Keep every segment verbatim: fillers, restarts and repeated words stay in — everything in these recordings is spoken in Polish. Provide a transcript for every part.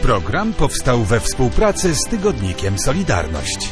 Program powstał we współpracy z tygodnikiem Solidarność.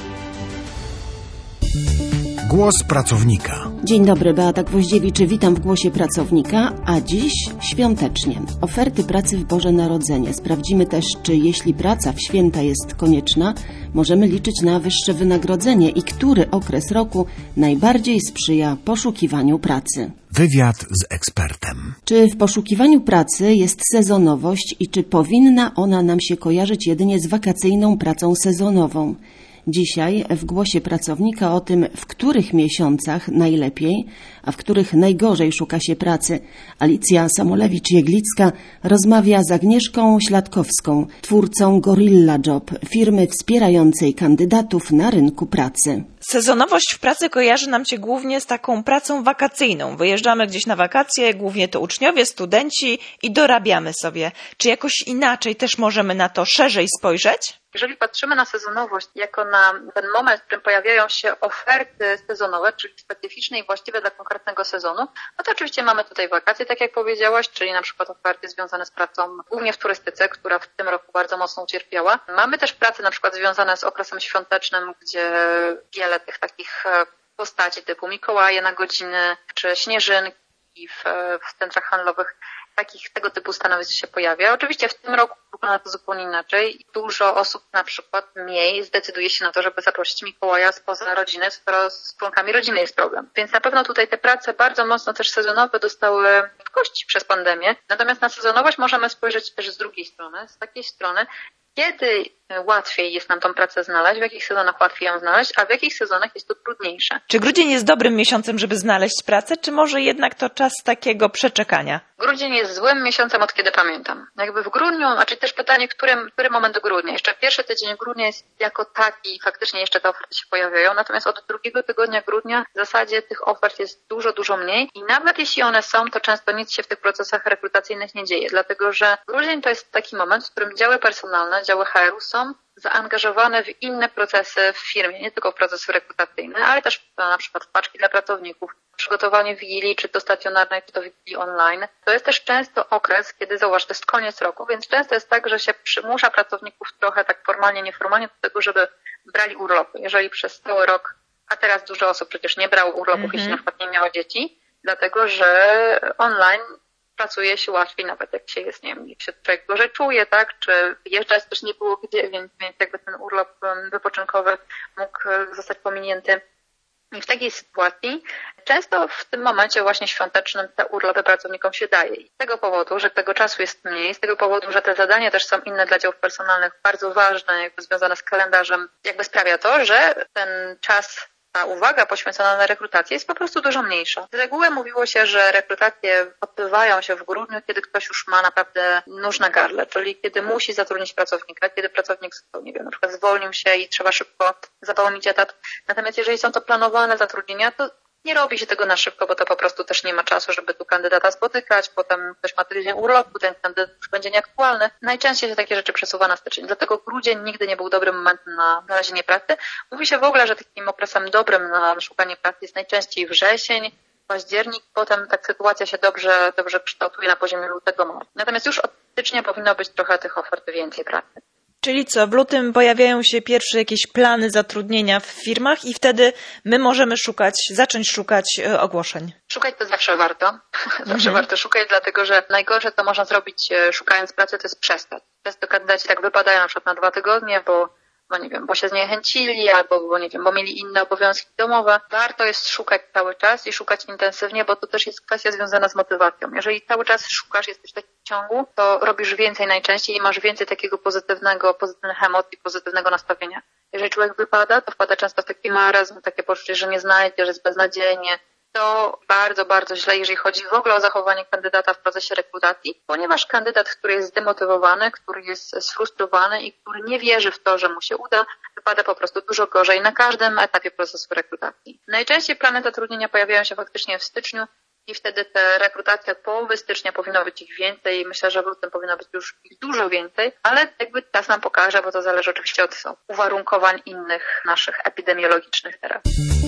Głos pracownika. Dzień dobry, Beata Gwoździewicz, witam w Głosie Pracownika, a dziś świątecznie. Oferty pracy w Boże Narodzenie. Sprawdzimy też, czy jeśli praca w święta jest konieczna, możemy liczyć na wyższe wynagrodzenie i który okres roku najbardziej sprzyja poszukiwaniu pracy. Wywiad z ekspertem. Czy w poszukiwaniu pracy jest sezonowość i czy powinna ona nam się kojarzyć jedynie z wakacyjną pracą sezonową? Dzisiaj w Głosie Pracownika o tym, w których miesiącach najlepiej, a w których najgorzej szuka się pracy. Alicja Samolewicz-Jeglicka rozmawia z Agnieszką Śladkowską, twórcą Gorilla Job, firmy wspierającej kandydatów na rynku pracy. Sezonowość w pracy kojarzy nam się głównie z taką pracą wakacyjną. Wyjeżdżamy gdzieś na wakacje, głównie to uczniowie, studenci i dorabiamy sobie. Czy jakoś inaczej też możemy na to szerzej spojrzeć? Jeżeli patrzymy na sezonowość jako na ten moment, w którym pojawiają się oferty sezonowe, czyli specyficzne i właściwe dla konkretnego sezonu, no to oczywiście mamy tutaj wakacje, tak jak powiedziałaś, czyli na przykład oferty związane z pracą głównie w turystyce, która w tym roku bardzo mocno ucierpiała. Mamy też prace na przykład związane z okresem świątecznym, gdzie wiele tych takich postaci typu Mikołaje na godziny, czy śnieżynki w, w centrach handlowych, takich tego typu stanowisk się pojawia. Oczywiście w tym roku wygląda to zupełnie inaczej. Dużo osób na przykład mniej zdecyduje się na to, żeby zaprosić Mikołaja spoza rodziny, skoro z członkami rodziny jest problem. Więc na pewno tutaj te prace bardzo mocno też sezonowe dostały w kości przez pandemię. Natomiast na sezonowość możemy spojrzeć też z drugiej strony, z takiej strony, kiedy łatwiej jest nam tą pracę znaleźć, w jakich sezonach łatwiej ją znaleźć, a w jakich sezonach jest to trudniejsze. Czy grudzień jest dobrym miesiącem, żeby znaleźć pracę, czy może jednak to czas takiego przeczekania? Grudzień jest złym miesiącem, od kiedy pamiętam. Jakby w grudniu, znaczy też pytanie, który, który moment grudnia. Jeszcze pierwszy tydzień grudnia jest jako taki, faktycznie jeszcze te oferty się pojawiają, natomiast od drugiego tygodnia grudnia w zasadzie tych ofert jest dużo, dużo mniej i nawet jeśli one są, to często nic się w tych procesach rekrutacyjnych nie dzieje, dlatego że grudzień to jest taki moment, w którym działy personalne, działy H R u są zaangażowane w inne procesy w firmie, nie tylko w procesy rekrutacyjne, ale też na przykład w paczki dla pracowników, przygotowanie wigilii, czy to stacjonarnej, czy to wigilii online. To jest też często okres, kiedy, zauważ, to jest koniec roku, więc często jest tak, że się przymusza pracowników trochę tak formalnie, nieformalnie do tego, żeby brali urlopy. Jeżeli przez cały rok, a teraz dużo osób przecież nie brało urlopów, mm-hmm. jeśli na przykład nie miało dzieci, dlatego że online pracuje się łatwiej, nawet jak się jest, nie wiem, jak się człowiek gorzej czuje, tak, czy wyjeżdżać też nie było gdzie, więc, więc jakby ten urlop wypoczynkowy mógł zostać pominięty. I w takiej sytuacji często w tym momencie właśnie świątecznym te urlopy pracownikom się daje. I z tego powodu, że tego czasu jest mniej, z tego powodu, że te zadania też są inne dla działów personalnych, bardzo ważne, jakby związane z kalendarzem, jakby sprawia to, że ten czas, ta uwaga poświęcona na rekrutację jest po prostu dużo mniejsza. Z reguły mówiło się, że rekrutacje odbywają się w grudniu, kiedy ktoś już ma naprawdę nóż na gardle, czyli kiedy musi zatrudnić pracownika, kiedy pracownik, nie wiem, na przykład zwolnił się i trzeba szybko zapełnić etat. Natomiast jeżeli są to planowane zatrudnienia, to nie robi się tego na szybko, bo to po prostu też nie ma czasu, żeby tu kandydata spotykać, potem ktoś ma tydzień urlopu, ten kandydat już będzie nieaktualny. Najczęściej się takie rzeczy przesuwa na styczeń. Dlatego grudzień nigdy nie był dobrym momentem na znalezienie pracy. Mówi się w ogóle, że takim okresem dobrym na szukanie pracy jest najczęściej wrzesień, październik, potem tak sytuacja się dobrze, dobrze kształtuje na poziomie lutego, marca. Natomiast już od stycznia powinno być trochę tych ofert więcej pracy. Czyli co, w lutym pojawiają się pierwsze jakieś plany zatrudnienia w firmach i wtedy my możemy szukać, zacząć szukać ogłoszeń. Szukać to zawsze warto. Zawsze mhm. warto szukać, dlatego że najgorsze, co można zrobić szukając pracy, to jest przestać. Często kandydaci tak wypadają na przykład na dwa tygodnie, bo bo nie wiem, bo się zniechęcili, albo bo nie wiem, bo mieli inne obowiązki domowe. Warto jest szukać cały czas i szukać intensywnie, bo to też jest kwestia związana z motywacją. Jeżeli cały czas szukasz, jesteś w takim ciągu, to robisz więcej najczęściej i masz więcej takiego pozytywnego, pozytywnych emocji, pozytywnego nastawienia. Jeżeli człowiek wypada, to wpada często w taki marazm, takie poczucie, że nie znajdzie, że jest beznadziejnie. To bardzo, bardzo źle, jeżeli chodzi w ogóle o zachowanie kandydata w procesie rekrutacji, ponieważ kandydat, który jest zdemotywowany, który jest sfrustrowany i który nie wierzy w to, że mu się uda, wypada po prostu dużo gorzej na każdym etapie procesu rekrutacji. Najczęściej plany zatrudnienia pojawiają się faktycznie w styczniu i wtedy te rekrutacje od połowy stycznia powinno być ich więcej. Myślę, że w lutym powinno być już ich dużo więcej, ale jakby czas nam pokaże, bo to zależy oczywiście od uwarunkowań innych naszych epidemiologicznych teraz.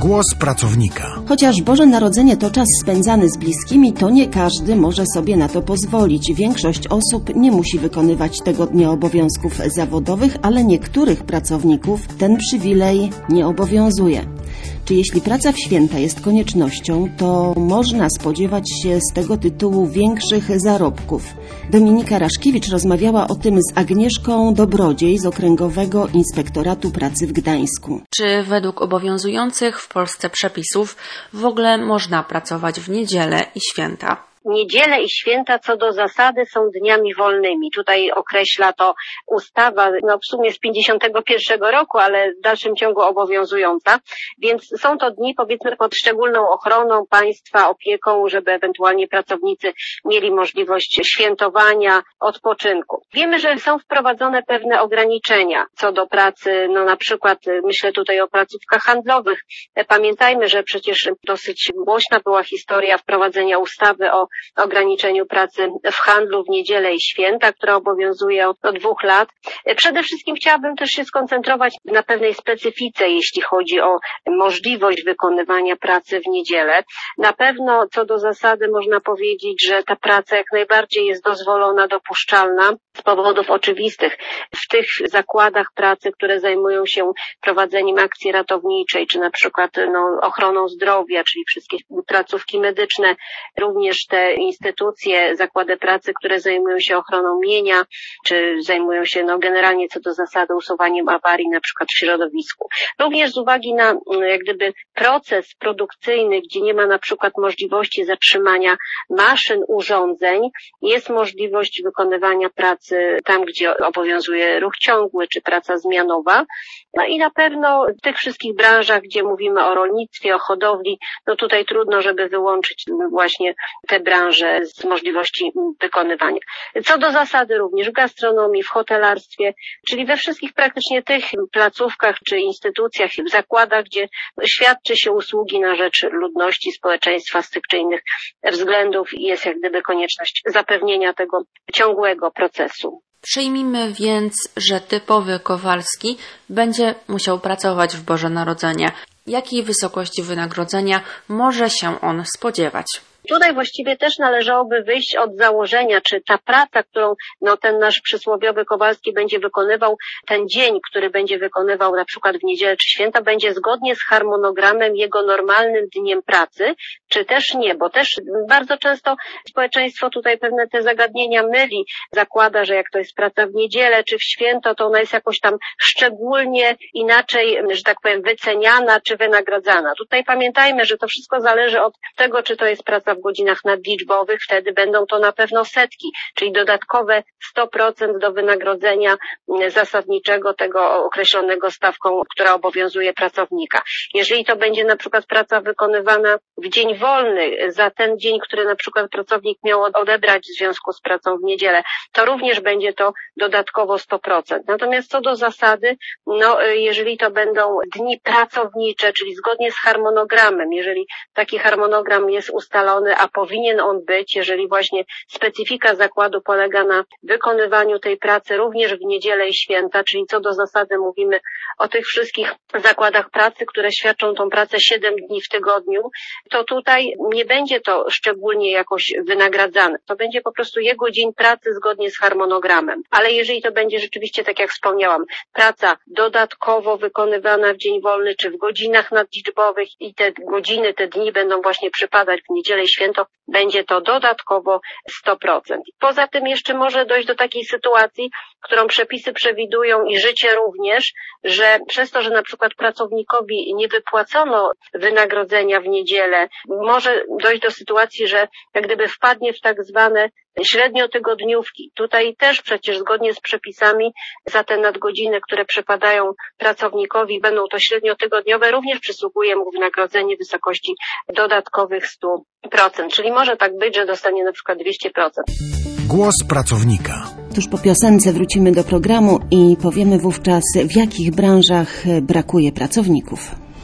Głos pracownika. Chociaż Boże Narodzenie to czas spędzany z bliskimi, to nie każdy może sobie na to pozwolić. Większość osób nie musi wykonywać tego dnia obowiązków zawodowych, ale niektórych pracowników ten przywilej nie obowiązuje. Czy jeśli praca w święta jest koniecznością, to można spodziewać się z tego tytułu większych zarobków? Dominika Raszkiewicz rozmawiała o tym z Agnieszką Dobrodziej z Okręgowego Inspektoratu Pracy w Gdańsku. Czy według obowiązujących w Polsce przepisów w ogóle można pracować w niedzielę i święta? Niedziele i święta co do zasady są dniami wolnymi. Tutaj określa to ustawa, no w sumie z pięćdziesiątego pierwszego roku, ale w dalszym ciągu obowiązująca. Więc są to dni powiedzmy pod szczególną ochroną państwa, opieką, żeby ewentualnie pracownicy mieli możliwość świętowania, odpoczynku. Wiemy, że są wprowadzone pewne ograniczenia co do pracy, no na przykład myślę tutaj o placówkach handlowych. Pamiętajmy, że przecież dosyć głośna była historia wprowadzenia ustawy o ograniczeniu pracy w handlu w niedzielę i święta, która obowiązuje od, od dwóch lat. Przede wszystkim chciałabym też się skoncentrować na pewnej specyfice, jeśli chodzi o możliwość wykonywania pracy w niedzielę. Na pewno co do zasady można powiedzieć, że ta praca jak najbardziej jest dozwolona, dopuszczalna z powodów oczywistych. W tych zakładach pracy, które zajmują się prowadzeniem akcji ratowniczej, czy na przykład no, ochroną zdrowia, czyli wszystkie placówki medyczne, również te instytucje, zakłady pracy, które zajmują się ochroną mienia, czy zajmują się no, generalnie co do zasady usuwaniem awarii na przykład w środowisku. Również z uwagi na jak gdyby proces produkcyjny, gdzie nie ma na przykład możliwości zatrzymania maszyn, urządzeń, jest możliwość wykonywania pracy tam, gdzie obowiązuje ruch ciągły, czy praca zmianowa. No i na pewno w tych wszystkich branżach, gdzie mówimy o rolnictwie, o hodowli, no tutaj trudno, żeby wyłączyć właśnie te branże z możliwości wykonywania. Co do zasady również w gastronomii, w hotelarstwie, czyli we wszystkich praktycznie tych placówkach czy instytucjach, w zakładach, gdzie świadczy się usługi na rzecz ludności, społeczeństwa z tych czy innych względów i jest jak gdyby konieczność zapewnienia tego ciągłego procesu. Przyjmijmy więc, że typowy Kowalski będzie musiał pracować w Boże Narodzenie. Jakiej wysokości wynagrodzenia może się on spodziewać? Tutaj właściwie też należałoby wyjść od założenia, czy ta praca, którą no, ten nasz przysłowiowy Kowalski będzie wykonywał, ten dzień, który będzie wykonywał na przykład w niedzielę czy święta, będzie zgodnie z harmonogramem jego normalnym dniem pracy, czy też nie, bo też bardzo często społeczeństwo tutaj pewne te zagadnienia myli, zakłada, że jak to jest praca w niedzielę czy w święto, to ona jest jakoś tam szczególnie inaczej, że tak powiem, wyceniana czy wynagradzana. Tutaj pamiętajmy, że to wszystko zależy od tego, czy to jest praca w godzinach nadliczbowych, wtedy będą to na pewno setki, czyli dodatkowe sto procent do wynagrodzenia zasadniczego tego określonego stawką, która obowiązuje pracownika. Jeżeli to będzie na przykład praca wykonywana w dzień wolny, za ten dzień, który na przykład pracownik miał odebrać w związku z pracą w niedzielę, to również będzie to dodatkowo sto procent. Natomiast co do zasady, no jeżeli to będą dni pracownicze, czyli zgodnie z harmonogramem, jeżeli taki harmonogram jest ustalony, a powinien on być, jeżeli właśnie specyfika zakładu polega na wykonywaniu tej pracy również w niedzielę i święta, czyli co do zasady mówimy o tych wszystkich zakładach pracy, które świadczą tą pracę siedem dni w tygodniu, to tutaj nie będzie to szczególnie jakoś wynagradzane. To będzie po prostu jego dzień pracy zgodnie z harmonogramem. Ale jeżeli to będzie rzeczywiście, tak jak wspomniałam, praca dodatkowo wykonywana w dzień wolny, czy w godzinach nadliczbowych i te godziny, te dni będą właśnie przypadać w niedzielę i święto, będzie to dodatkowo sto procent. Poza tym jeszcze może dojść do takiej sytuacji, którą przepisy przewidują i życie również, że przez to, że na przykład pracownikowi nie wypłacono wynagrodzenia w niedzielę, może dojść do sytuacji, że jak gdyby wpadnie w tak zwane średniotygodniówki. Tutaj też przecież zgodnie z przepisami za te nadgodziny, które przypadają pracownikowi, będą to średniotygodniowe, również przysługuje mu wynagrodzenie w wysokości dodatkowych sto procent. Czyli może tak być, że dostanie na przykład dwieście procent. Głos pracownika. Tuż po piosence wrócimy do programu i powiemy wówczas, w jakich branżach brakuje pracowników.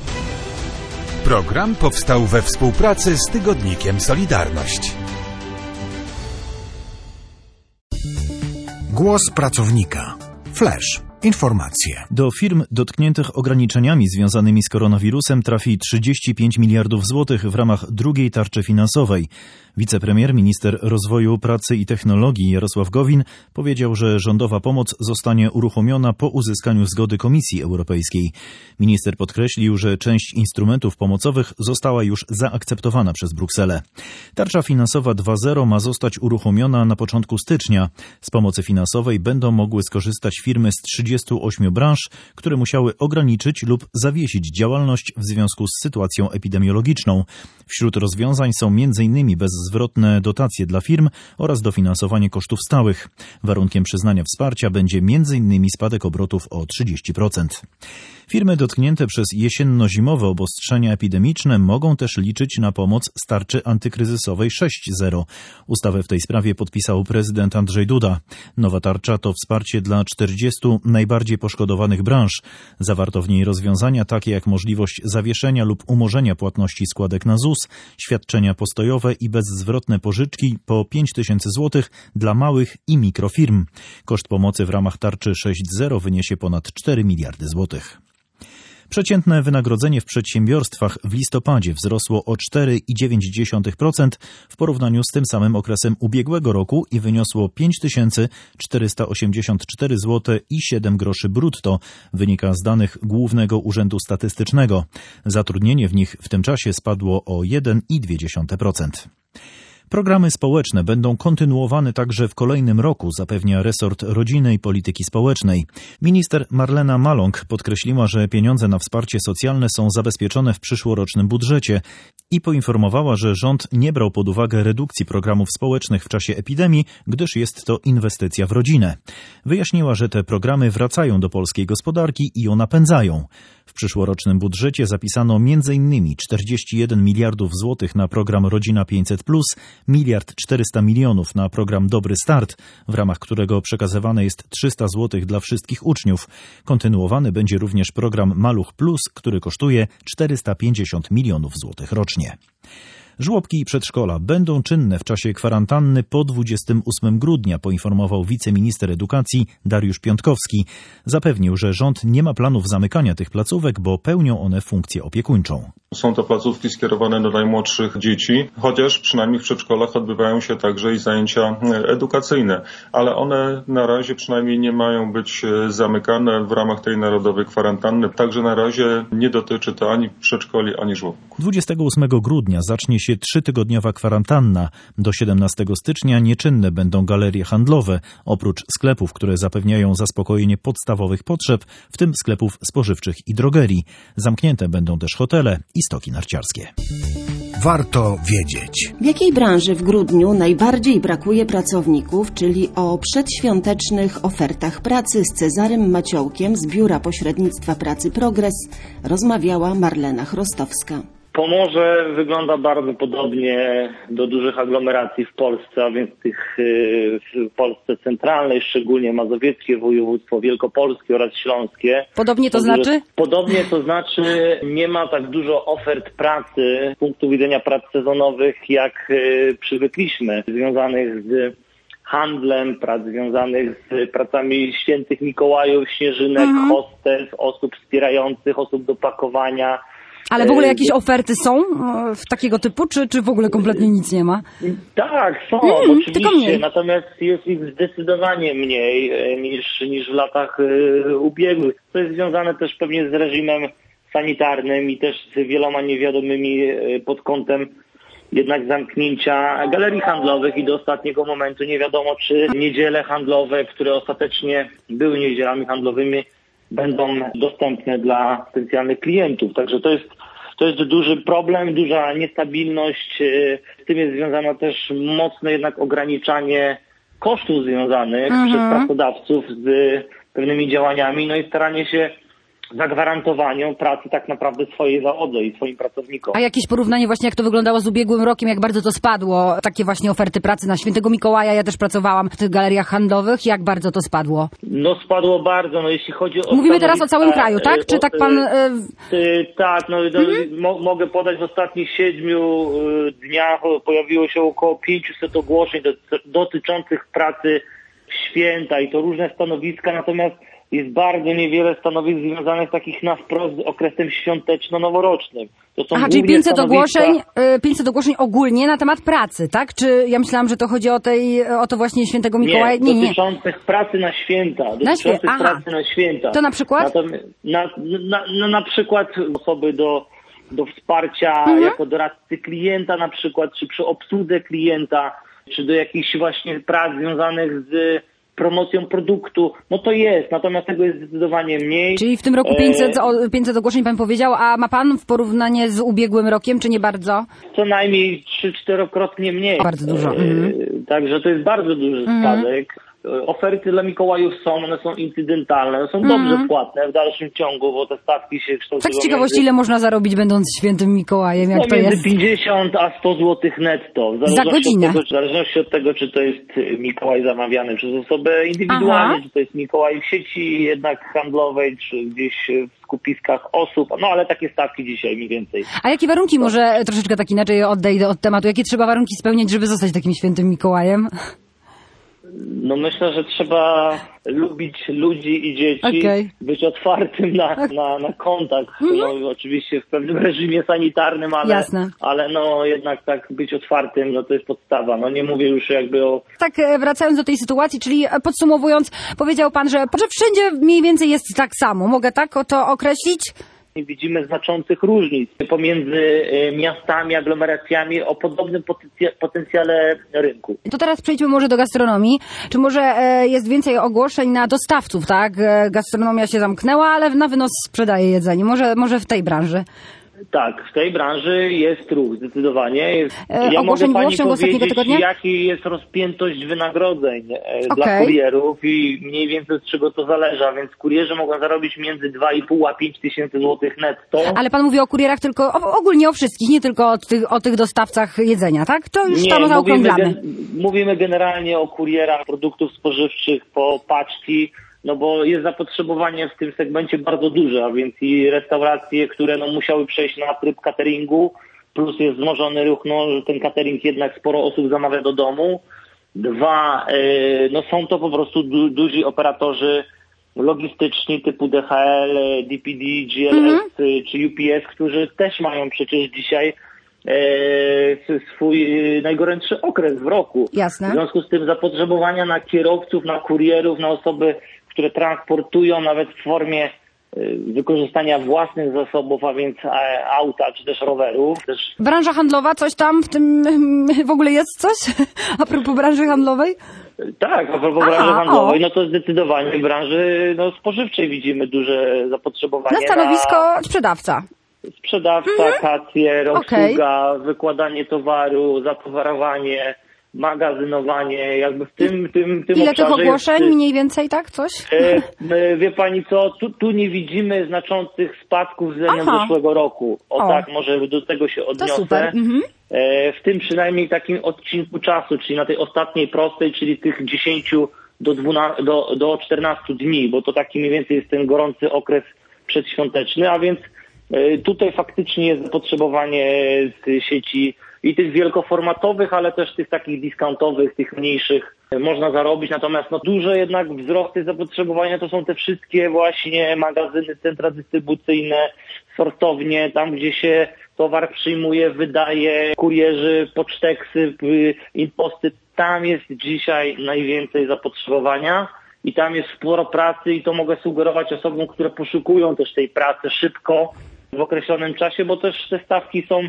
Program powstał we współpracy z tygodnikiem Solidarność. Głos pracownika. Flash. Informacje. Do firm dotkniętych ograniczeniami związanymi z koronawirusem trafi trzydzieści pięć miliardów złotych w ramach drugiej tarczy finansowej. Wicepremier, minister rozwoju, pracy i technologii Jarosław Gowin powiedział, że rządowa pomoc zostanie uruchomiona po uzyskaniu zgody Komisji Europejskiej. Minister podkreślił, że część instrumentów pomocowych została już zaakceptowana przez Brukselę. Tarcza finansowa dwa zero ma zostać uruchomiona na początku stycznia. Z pomocy finansowej będą mogły skorzystać firmy z trzydziestu ośmiu branż, które musiały ograniczyć lub zawiesić działalność w związku z sytuacją epidemiologiczną. Wśród rozwiązań są między innymi bezzwrotne dotacje dla firm oraz dofinansowanie kosztów stałych. Warunkiem przyznania wsparcia będzie między innymi spadek obrotów o trzydzieści procent. Firmy dotknięte przez jesienno-zimowe obostrzenia epidemiczne mogą też liczyć na pomoc z tarczy antykryzysowej sześć zero. Ustawę w tej sprawie podpisał prezydent Andrzej Duda. Nowa tarcza to wsparcie dla czterdziestu najbardziej poszkodowanych branż. Zawarto w niej rozwiązania takie jak możliwość zawieszenia lub umorzenia płatności składek na Z U S, świadczenia postojowe i bezzwrotne pożyczki po pięć tysięcy złotych dla małych i mikrofirm. Koszt pomocy w ramach tarczy sześć zero wyniesie ponad cztery miliardy złotych. Przeciętne wynagrodzenie w przedsiębiorstwach w listopadzie wzrosło o cztery przecinek dziewięć procent w porównaniu z tym samym okresem ubiegłego roku i wyniosło pięć tysięcy czterysta osiemdziesiąt cztery złote i siedem groszy brutto, wynika z danych Głównego Urzędu Statystycznego. Zatrudnienie w nich w tym czasie spadło o jeden przecinek dwa procent. Programy społeczne będą kontynuowane także w kolejnym roku, zapewnia resort rodziny i polityki społecznej. Minister Marlena Maląg podkreśliła, że pieniądze na wsparcie socjalne są zabezpieczone w przyszłorocznym budżecie i poinformowała, że rząd nie brał pod uwagę redukcji programów społecznych w czasie epidemii, gdyż jest to inwestycja w rodzinę. Wyjaśniła, że te programy wracają do polskiej gospodarki i ją napędzają. W przyszłorocznym budżecie zapisano między innymi czterdzieści jeden miliardów złotych na program Rodzina pięćset plus, miliard czterysta milionów na program Dobry Start, w ramach którego przekazywane jest trzysta złotych dla wszystkich uczniów. Kontynuowany będzie również program Maluch Plus, który kosztuje czterysta pięćdziesiąt milionów złotych rocznie. Żłobki i przedszkola będą czynne w czasie kwarantanny po dwudziestego ósmego grudnia, poinformował wiceminister edukacji Dariusz Piątkowski. Zapewnił, że rząd nie ma planów zamykania tych placówek, bo pełnią one funkcję opiekuńczą. Są to placówki skierowane do najmłodszych dzieci, chociaż przynajmniej w przedszkolach odbywają się także i zajęcia edukacyjne, ale one na razie przynajmniej nie mają być zamykane w ramach tej narodowej kwarantanny. Także na razie nie dotyczy to ani przedszkoli, ani żłobków. dwudziestego ósmego grudnia zacznie się trzytygodniowa kwarantanna. Do siedemnastego stycznia nieczynne będą galerie handlowe, oprócz sklepów, które zapewniają zaspokojenie podstawowych potrzeb, w tym sklepów spożywczych i drogerii. Zamknięte będą też hotele i stoki narciarskie. Warto wiedzieć. W jakiej branży w grudniu najbardziej brakuje pracowników, czyli o przedświątecznych ofertach pracy z Cezarym Maciołkiem z Biura Pośrednictwa Pracy Progres rozmawiała Marlena Chrostowska. Pomorze wygląda bardzo podobnie do dużych aglomeracji w Polsce, a więc tych w Polsce centralnej, szczególnie mazowieckie województwo, wielkopolskie oraz śląskie. Podobnie to znaczy? Podobnie to znaczy nie ma tak dużo ofert pracy z punktu widzenia prac sezonowych, jak przywykliśmy, związanych z handlem, prac związanych z pracami świętych Mikołajów, śnieżynek, mhm. hostes, osób wspierających, osób do pakowania. Ale w ogóle jakieś oferty są w takiego typu, czy, czy w ogóle kompletnie nic nie ma? Tak, są, mm, oczywiście, natomiast jest ich zdecydowanie mniej niż, niż w latach y, ubiegłych. To jest związane też pewnie z reżimem sanitarnym i też z wieloma niewiadomymi y, pod kątem jednak zamknięcia galerii handlowych i do ostatniego momentu nie wiadomo, czy niedziele handlowe, które ostatecznie były niedzielami handlowymi, będą dostępne dla potencjalnych klientów. Także to jest, to jest duży problem, duża niestabilność. Z tym jest związane też mocne jednak ograniczanie kosztów związanych mhm. przez pracodawców z pewnymi działaniami, no i staranie się zagwarantowaniu pracy tak naprawdę swojej załodze i swoim pracownikom. A jakieś porównanie właśnie, jak to wyglądało z ubiegłym rokiem, jak bardzo to spadło, takie właśnie oferty pracy na Świętego Mikołaja, ja też pracowałam w tych galeriach handlowych, jak bardzo to spadło? No spadło bardzo, no jeśli chodzi o... Mówimy teraz o całym kraju, tak? Czy tak pan... Yy, tak, no mhm. mo- mogę podać, w ostatnich siedmiu dniach pojawiło się około pięćset ogłoszeń do, dotyczących pracy w święta i to różne stanowiska, natomiast jest bardzo niewiele stanowisk związanych takich na wprost z okresem świąteczno-noworocznym. To są Aha, czyli pięćset stanowiska... ogłoszeń, pięćset ogłoszeń ogólnie na temat pracy, tak? Czy ja myślałam, że to chodzi o, tej, o to właśnie świętego Mikołaja? Nie, nie, nie. dotyczących pracy na święta. Na Dotyczących świe... pracy na święta. To na przykład? Na, na, na, na, na przykład osoby do, do wsparcia mhm. jako doradcy klienta na przykład, czy przy obsłudze klienta, czy do jakichś właśnie prac związanych z promocją produktu, no to jest, natomiast tego jest zdecydowanie mniej. Czyli w tym roku pięćset, pięćset ogłoszeń pan powiedział, a ma pan w porównanie z ubiegłym rokiem, czy nie bardzo? Co najmniej trzy czterokrotnie mniej. Bardzo dużo. E, mhm. Także to jest bardzo duży mhm. spadek. Oferty dla Mikołajów są, one są incydentalne, one są mm. dobrze płatne w dalszym ciągu, bo te stawki się kształtują. Tak z ciekawości, między... ile można zarobić będąc świętym Mikołajem, jak no, to między jest? pięćdziesiąt a sto złotych netto. W za godzinę? Od tego, w zależności od tego, czy to jest Mikołaj zamawiany przez osobę indywidualnie, Aha. czy to jest Mikołaj w sieci jednak handlowej, czy gdzieś w skupiskach osób. No ale takie stawki dzisiaj mniej więcej. A jakie warunki, to... może troszeczkę tak inaczej odejdę od tematu, jakie trzeba warunki spełniać, żeby zostać takim świętym Mikołajem? No myślę, że trzeba lubić ludzi i dzieci, okay. być otwartym na, na, na kontakt. Mm-hmm. No, oczywiście w pewnym reżimie sanitarnym, ale, ale no jednak tak być otwartym, no to jest podstawa. No nie mówię już jakby o... Tak wracając do tej sytuacji, czyli podsumowując, powiedział pan, że, że wszędzie mniej więcej jest tak samo. Mogę tak to określić? Widzimy znaczących różnic pomiędzy miastami, aglomeracjami o podobnym potencjale rynku. To teraz przejdźmy może do gastronomii. Czy może jest więcej ogłoszeń na dostawców, tak? Gastronomia się zamknęła, ale na wynos sprzedaje jedzenie. Może, może w tej branży? Tak, w tej branży jest ruch, zdecydowanie. Jest, e, ja mogę pani powiedzieć, tygodnia? jaki jest rozpiętość wynagrodzeń e, okay. dla kurierów i mniej więcej od czego to zależy, a więc kurierzy mogą zarobić między dwa i pół a pięć tysięcy złotych netto. Ale pan mówi o kurierach tylko, o, ogólnie o wszystkich, nie tylko o tych, o tych dostawcach jedzenia, tak? To już nie, tam zaokrąglamy. Mówimy, gen, mówimy generalnie o kurierach produktów spożywczych po paczki, no bo jest zapotrzebowanie w tym segmencie bardzo duże, a więc i restauracje, które no musiały przejść na tryb cateringu, plus jest wzmożony ruch, no że ten catering jednak sporo osób zamawia do domu. Dwa, yy, no są to po prostu du, duzi operatorzy logistyczni typu D H L, D P D, G L S mm-hmm. czy U P S, którzy też mają przecież dzisiaj e, swój najgorętszy okres w roku. Jasne. W związku z tym zapotrzebowania na kierowców, na kurierów, na osoby, które transportują nawet w formie wykorzystania własnych zasobów, a więc auta czy też rowerów. Też... Branża handlowa, coś tam w tym w ogóle jest coś? A propos branży handlowej? Tak, a propos Aha, branży handlowej, o. no to zdecydowanie w branży no, spożywczej widzimy duże zapotrzebowanie. Na stanowisko na... sprzedawca. Sprzedawca, mhm. kasjer, obsługa, okay. wykładanie towaru, zatowarowanie, magazynowanie, jakby w tym, tym, tym Ile obszarze tych ogłoszeń jest, mniej więcej, tak? Coś? E, wie pani co, tu, tu nie widzimy znaczących spadków względem Aha. zeszłego roku. O, o tak, może do tego się odniosę. To super. Mhm. E, w tym przynajmniej takim odcinku czasu, czyli na tej ostatniej prostej, czyli tych dziesięciu do, dwunastu, do, do czternastu dni, bo to taki mniej więcej jest ten gorący okres przedświąteczny, a więc e, tutaj faktycznie jest zapotrzebowanie z sieci i tych wielkoformatowych, ale też tych takich discountowych, tych mniejszych można zarobić. Natomiast no, duże jednak wzrosty zapotrzebowania to są te wszystkie właśnie magazyny, centra dystrybucyjne, sortownie, tam gdzie się towar przyjmuje, wydaje, kurierzy, poczteksy, imposty. Tam jest dzisiaj najwięcej zapotrzebowania i tam jest sporo pracy i to mogę sugerować osobom, które poszukują też tej pracy szybko w określonym czasie, bo też te stawki są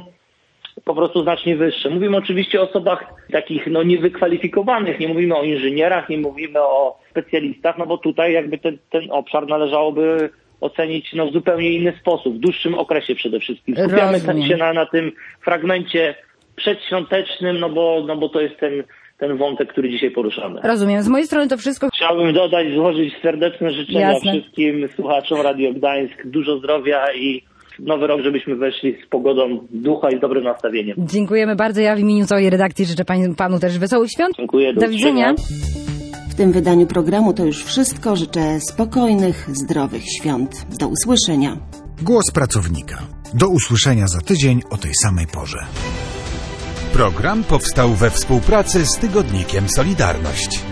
po prostu znacznie wyższe. Mówimy oczywiście o osobach takich no niewykwalifikowanych, nie mówimy o inżynierach, nie mówimy o specjalistach, no bo tutaj jakby ten, ten obszar należałoby ocenić no w zupełnie inny sposób, w dłuższym okresie przede wszystkim. Skupiamy Rozumiem. się na, na tym fragmencie przedświątecznym, no bo, no bo to jest ten, ten wątek, który dzisiaj poruszamy. Rozumiem. Z mojej strony to wszystko. Chciałbym dodać, złożyć serdeczne życzenia Jasne. wszystkim słuchaczom Radio Gdańsk. Dużo zdrowia i nowy rok, żebyśmy weszli z pogodą ducha i z dobrym nastawieniem. Dziękujemy bardzo. Ja w imieniu całej redakcji życzę panu, panu też wesołych świąt. Dziękuję. Do, do widzenia. W tym wydaniu programu to już wszystko. Życzę spokojnych, zdrowych świąt. Do usłyszenia. Głos pracownika. Do usłyszenia za tydzień o tej samej porze. Program powstał we współpracy z tygodnikiem Solidarność.